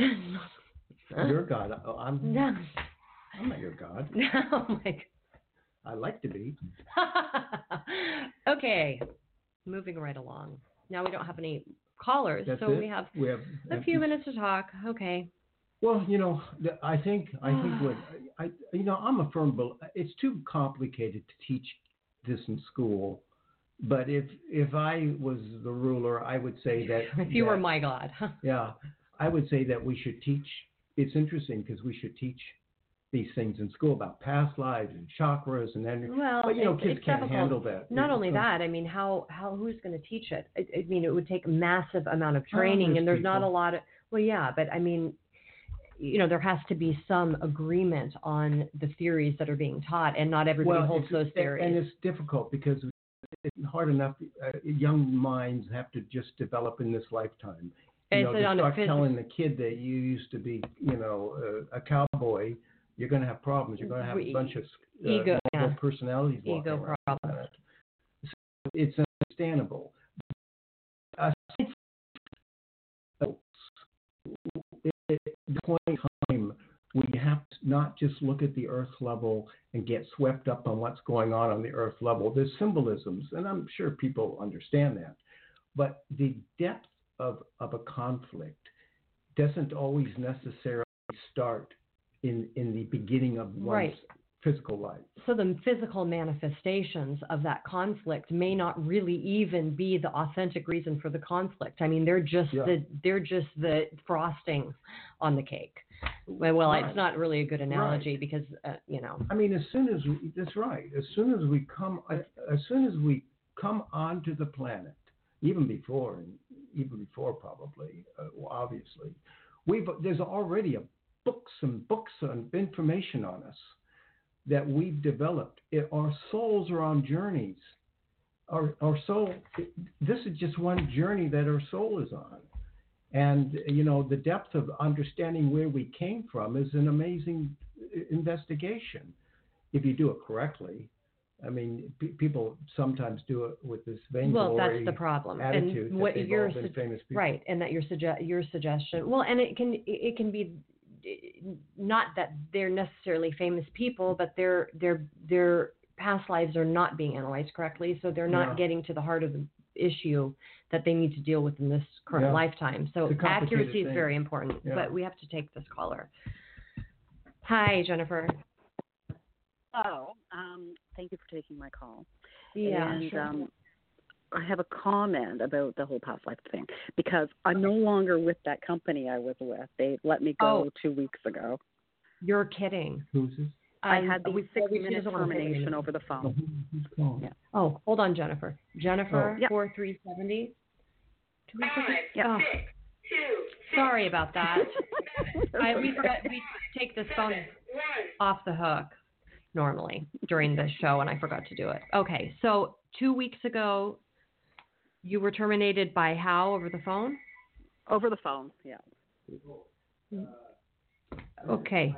You're God. I- I'm, No. I'm not your God. Oh my I like to be. God. Okay, moving right along. Now we don't have any callers, That's so it. we have We have a few minutes to talk. Okay. Well, you know, the- I think I think what I you know I'm a firm believer. It's too complicated to teach this in school. But if if I was the ruler, I would say that If you were that- my God. yeah, I would say that we should teach. It's interesting because we should teach these things in school about past lives and chakras and then. Well, but you know, it's, kids it's can't difficult. handle that. Not It's only gonna- that, I mean, how how who's going to teach it? I, I mean, it would take a massive amount of Oh, training, there's and there's not a people. lot of. Well, yeah, but I mean, you know, there has to be some agreement on the theories that are being taught, and not everybody well, holds it's, those and- theories. And it's difficult because it's hard enough. Uh, young minds have to just develop in this lifetime. You And know, so to on a start phys- telling the kid that you used to be, you know, uh, a cowboy, you're going to have problems. You're going to have a bunch of uh, Ego, multiple yeah. personalities walking Ego around. problems. So it's understandable. Aside from at the point in time where you have to not just look at the earth level and get swept up on what's going on on the earth level. There's symbolisms, and I'm sure people understand that. But the depth of, of a conflict doesn't always necessarily start in, in the beginning of one's Right. physical life. So the physical manifestations of that conflict may not really even be the authentic reason for the conflict. I mean, they're just Yeah. the they're just the frosting on the cake. Well, well Right. it's not really a good analogy Right. because uh, you know. I mean, as soon as we, that's right. As soon as we come, as soon as we come onto the planet, even before, even before probably, uh, obviously, we've there's already a books and books and information on us that we've developed. It, our souls are on journeys. Our our soul. It, this is just one journey that our soul is on. And, you know, the depth of understanding where we came from is an amazing investigation if you do it correctly. I mean, p- people sometimes do it with this vainglory Well, that's the problem. attitude And that what they've your all been su- famous people. right, and that your suge- your suggestion. Well, and it can it can be not that they're necessarily famous people, but their their their past lives are not being analyzed correctly, so they're not Yeah. getting to the heart of the issue that they need to deal with in this current Yeah. lifetime. So It's a complicated accuracy is thing. very important, Yeah. but we have to take this caller. Hi, Jennifer. Hello. Um, thank you for taking my call. Yeah, and sure. um, I have a comment about the whole past life thing because I'm no longer with that company I was with. They let me go Oh. two weeks ago. You're kidding. Who's this? I Um, had the we- six we- she minute doesn't wanna say termination anything. over the Oh, phone. who- who's calling? Yeah. Oh, hold on, Jennifer. Jennifer, Oh. Yep. four three seventy. Yep. Oh, sorry about that. I, we forgot we take this phone off the hook normally during the show, and I forgot to do it. Okay, so two weeks ago, you were terminated by how over the phone? Over the phone, yeah. Okay.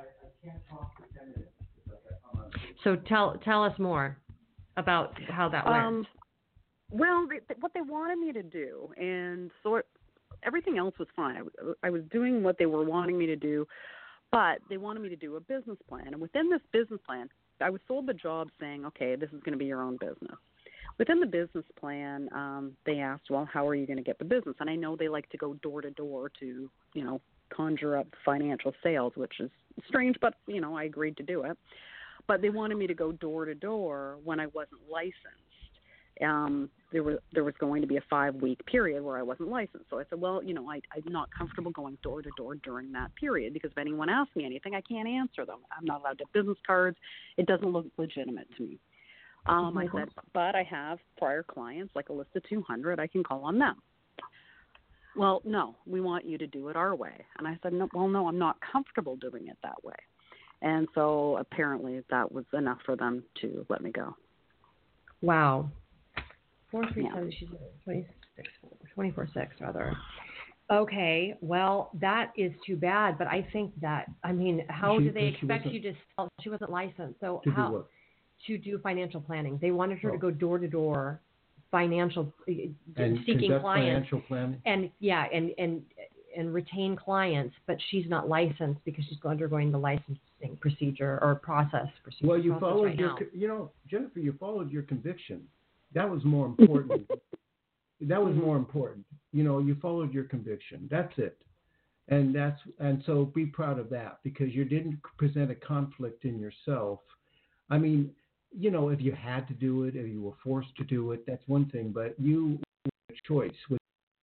So tell tell us more about how that went. Um, well, they, what they wanted me to do, and so everything else was fine. I, was- I was doing what they were wanting me to do, but they wanted me to do a business plan. And within this business plan, I was sold the job saying, okay, this is going to be your own business. Within the business plan, um, they asked, well, how are you going to get the business? And I know they like to go door to door to, you know, conjure up financial sales, which is strange, but, you know, I agreed to do it. But they wanted me to go door to door when I wasn't licensed. Um, there was there was going to be a five week period where I wasn't licensed. So I said, well, you know, I, I'm not comfortable going door to door during that period because if anyone asks me anything, I can't answer them. I'm not allowed to have business cards. It doesn't look legitimate to me. Um, I said, but I have prior clients, like a list of two hundred. I can call on them. Well, no, we want you to do it our way. And I said, no, well, no, I'm not comfortable doing it that way. And so apparently that was enough for them to let me go. Wow. Four three Yeah. seven. She's twenty-six, twenty-four six rather. Okay. Well, that is too bad. But I think that I mean, how She- do they she expect wasn't- you to sell? She wasn't licensed, so To do how what? to do financial planning? They wanted her Oh. to go door to door, financial uh, And seeking conduct clients, financial planning? and yeah, and and and retain clients. But she's not licensed because she's undergoing the licensing procedure or process procedure. Well, you process followed right your, now. co- you know, Jennifer, you followed your conviction. That was more important. that was Mhm. more important. You know, you followed your conviction. That's it. And that's, and so be proud of that because you didn't present a conflict in yourself. I mean, you know, if you had to do it, if you were forced to do it, that's one thing, but you made a choice with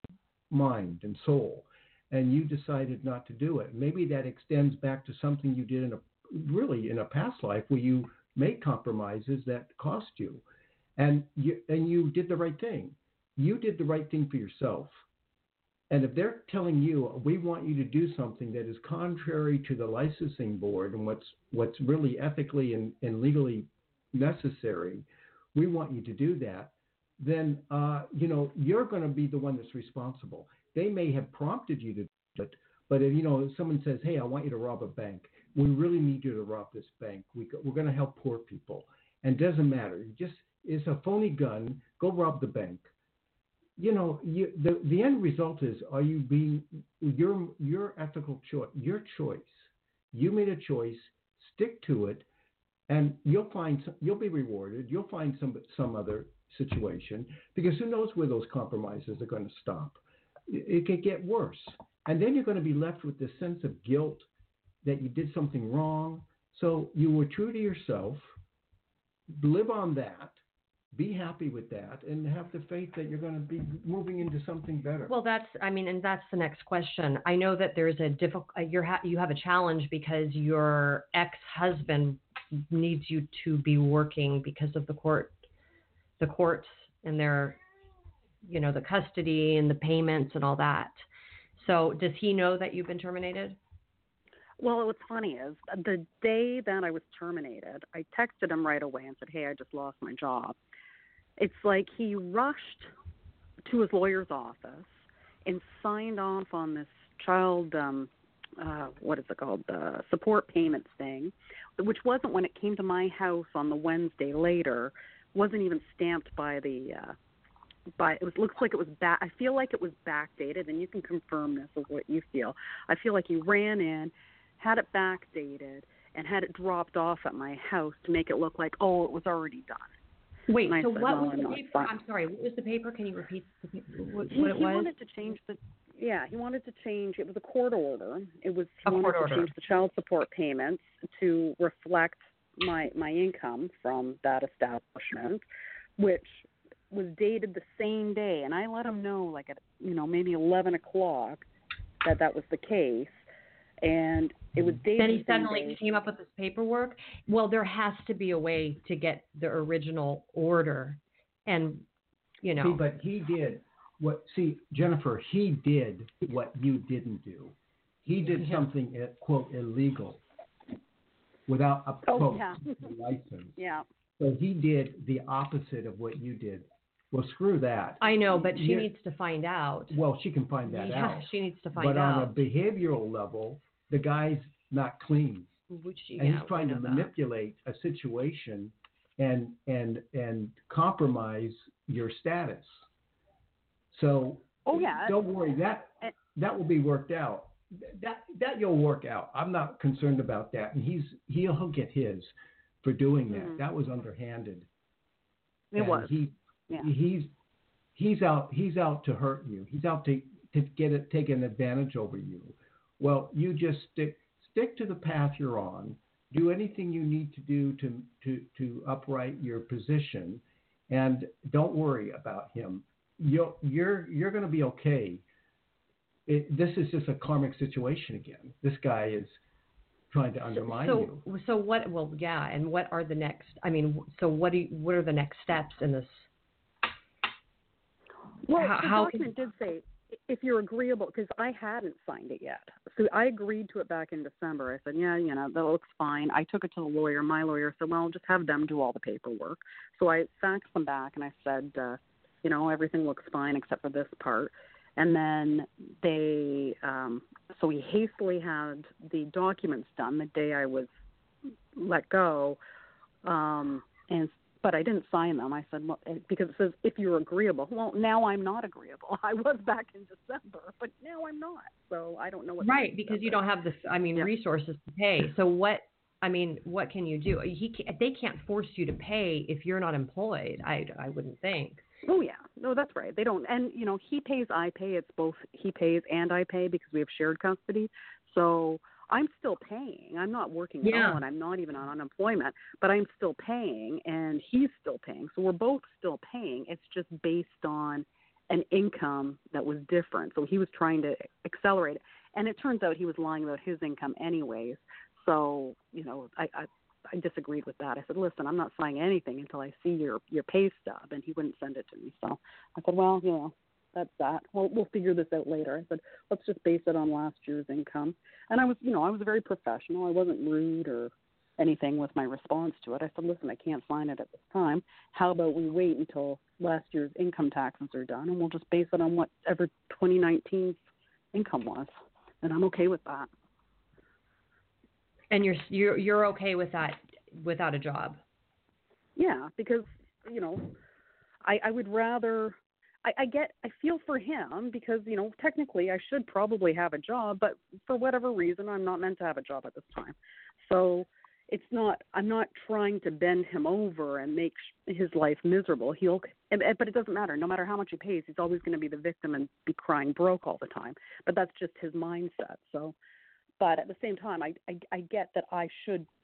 mind and soul, and you decided not to do it. Maybe that extends back to something you did in a, really in a past life where you made compromises that cost you. And you and you did the right thing. You did the right thing for yourself. And if they're telling you, we want you to do something that is contrary to the licensing board and what's what's really ethically and, and legally necessary, we want you to do that, then, uh, you know, you're going to be the one that's responsible. They may have prompted you to do it, but if, you know, if someone says, hey, I want you to rob a bank, we really need you to rob this bank. We, we're going to help poor people. And it doesn't matter. You just, it's a phony gun. Go rob the bank. You know, you, the the end result is: are you being your your ethical choice, your choice? You made a choice. Stick to it, and you'll find some, you'll be rewarded. You'll find some some other situation because who knows where those compromises are going to stop? It, it could get worse, and then you're going to be left with this sense of guilt that you did something wrong, So you were true to yourself, live on that, be happy with that, and have the faith that you're going to be moving into something better. Well, that's, I mean, and that's the next question. I know that there's a difficult, you're ha- you have a challenge because your ex-husband needs you to be working because of the court, the courts and their, you know, the custody and the payments and all that. So does he know that you've been terminated? Well, what's funny is the day that I was terminated, I texted him right away and said, hey, I just lost my job. It's like he rushed to his lawyer's office and signed off on this child, um, uh, what is it called, the support payments thing, which wasn't when it came to my house on the Wednesday later, wasn't even stamped by the, uh, by, it was, looks like it was back, I feel like it was backdated, and you can confirm this with what you feel. I feel like he ran in, had it backdated, and had it dropped off at my house to make it look like, oh, it was already done. Wait, and so said, what well, was the I'm paper? not I'm sorry, what was the paper? Can you repeat the paper, what, he, what it he was? wanted to change the, yeah, he wanted to change, it was a court order. It was, he A wanted court to order. change the child support payments to reflect my, my income from that establishment, which was dated the same day. And I let him know, like at, you know, maybe eleven o'clock that that was the case. And it was dated Then he the same suddenly day. came up with this paperwork. Well, there has to be a way to get the original order, and you know. See, but he did what? See, Jennifer, he did what you didn't do. He did Yeah. something uh, quote illegal without a Oh, quote yeah. license. Yeah. So he did the opposite of what you did. Well, screw that. I know, but she You- needs to find out. Well, she can find that yeah, out. she needs to find but out. on a behavioral level, the guy's not clean, Which, and yeah, he's trying we to know that. manipulate a situation and and and compromise your status. So, Oh, yeah. don't worry, that And- that will be worked out. That that you'll work out. I'm not concerned about that, and he's he'll get his for doing that. Mhm. That was underhanded. It And was. He Yeah. he's he's out he's out to hurt you. He's out to to get it take an advantage over you. Well, you just stick stick to the path you're on. Do anything you need to do to to to upright your position, and don't worry about him. You're you're you're going to be okay. It, this is just a karmic situation again. This guy is trying to undermine so, you. So, so what? Well, yeah, and what are the next? I mean, so what do you, what are the next steps in this? Well, How- the how document did say if you're agreeable, because I hadn't signed it yet. So I agreed to it back in December. I said, yeah, you know, that looks fine. I took it to the lawyer. My lawyer said, well, just have them do all the paperwork. So I faxed them back and I said, uh, you know, everything looks fine except for this part. And then they, um, so we hastily had the documents done the day I was let go. Um, and But I didn't sign them. I said, well, because it says if you're agreeable. Well, now I'm not agreeable. I was back in December, but now I'm not. So I don't know what. Right, because you don't have this. I mean, Yeah. resources to pay. So what? I mean, what can you do? He can't, they can't force you to pay if you're not employed. I, I wouldn't think. Oh yeah, no, that's right. They don't, and you know, he pays, I pay. It's both he pays and I pay because we have shared custody. So I'm still paying. I'm not working at Yeah. all, and I'm not even on unemployment, but I'm still paying, and he's still paying. So we're both still paying. It's just based on an income that was different. So he was trying to accelerate it, and it turns out he was lying about his income anyways. So you know, I. I I disagreed with that. I said, listen, I'm not signing anything until I see your, your pay stub. And he wouldn't send it to me. So I said, well, you know, that's that. We'll, we'll figure this out later. I said, let's just base it on last year's income. And I was, you know, I was very professional. I wasn't rude or anything with my response to it. I said, listen, I can't sign it at this time. How about we wait until last year's income taxes are done, and we'll just base it on whatever twenty nineteen's income was. And I'm okay with that. And you're you're you're okay with that without a job? Yeah, because you know, I, I would rather. I, I get. I feel for him because you know, technically, I should probably have a job, but for whatever reason, I'm not meant to have a job at this time. So it's not. I'm not trying to bend him over and make his life miserable. He'll. But it doesn't matter. No matter how much he pays, he's always going to be the victim and be crying broke all the time. But that's just his mindset. So. But at the same time, I, I, I get that I should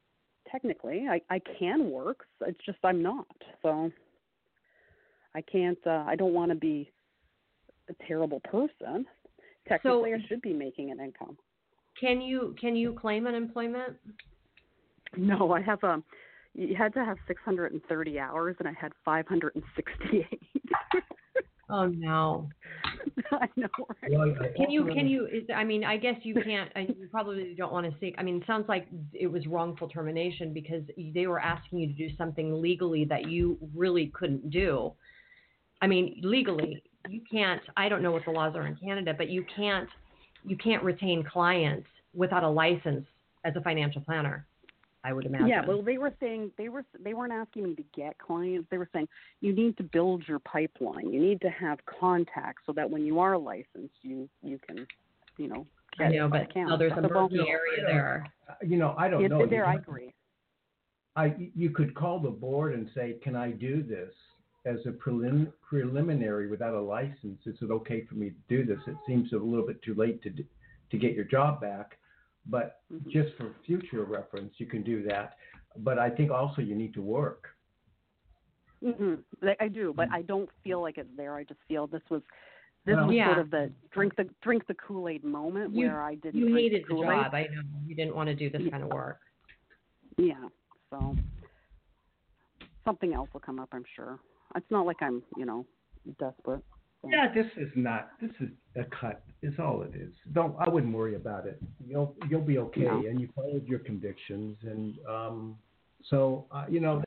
technically. I, I can work. It's just I'm not. So I can't, uh, I don't want to be a terrible person. Technically, So, I should be making an income. Can you can you claim unemployment? No, I have um you had to have six hundred thirty hours and I had five hundred sixty-eight. Oh no. I know. Right? Well, I Can you also- can you is, I mean I guess you can't I, you probably don't want to seek I mean it sounds like it was wrongful termination because they were asking you to do something legally that you really couldn't do. I mean legally you can't I don't know what the laws are in Canada but you can't you can't retain clients without a license as a financial planner. I would imagine. Yeah, well, they were saying they were they weren't asking me to get clients. They were saying you need to build your pipeline. You need to have contacts so that when you are licensed, you you can, you know, get I know, but accounts. no, there's a So, well, murky area there. You know, I don't yeah, know. there, You I have- agree. I, you could call the board and say, can I do this as a prelim, preliminary without a license? Is it okay for me to do this? It seems a little bit too late to, do- to get your job back, but Mhm. just for future reference, you can do that. But I think also you need to work. hmm I do, but I don't feel like it's there. I just feel this was this Well, was yeah. sort of the drink the drink the Kool-Aid moment You- where I didn't You drink hated the the Kool-Aid. job. I know you didn't want to do this kind of work. Yeah, so something else will come up, I'm sure. It's not like I'm, you know, desperate. So. Yeah, this is not. This is a cut. Is all it is. Don't. I wouldn't worry about it. You'll you'll be okay, No. and you followed your convictions, and um. So uh, you know.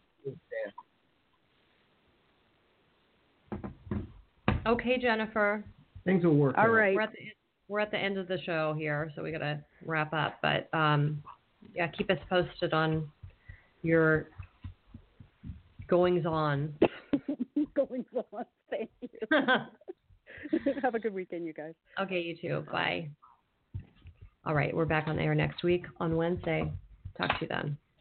Okay, Jennifer. Things will work All out. right. We're at the we're at the end of the show here, so we gotta wrap up. But um, yeah, keep us posted on your goings on. Going on. Thank you. Have a good weekend, you guys. Okay, you too. Bye. All right, we're back on the air next week on Wednesday. Talk to you then.